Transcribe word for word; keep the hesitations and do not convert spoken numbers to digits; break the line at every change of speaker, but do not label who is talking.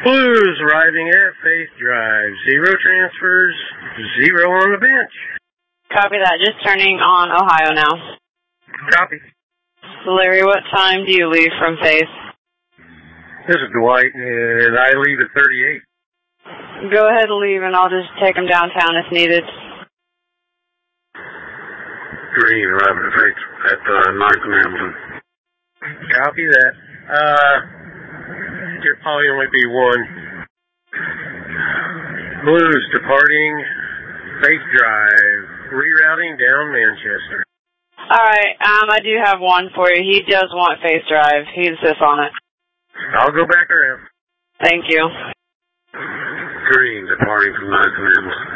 Blues arriving at Faith Drive. Zero transfers, zero on the bench.
Copy that. Just turning on Ohio now.
Copy.
Larry, what time do you leave from Faith?
This is Dwight, and I leave at thirty-eight.
Go ahead and leave, and I'll just take them downtown if needed.
Green arriving at Faith at uh, ninth and Hamilton. Copy that. Uh, there'll probably only be one. Blues departing Faith Drive, rerouting down Manchester.
All right, um, I do have one for you. He does want Faith Drive. He insists on it.
I'll go back around.
Thank you.
Green departing from ninth and Hamilton.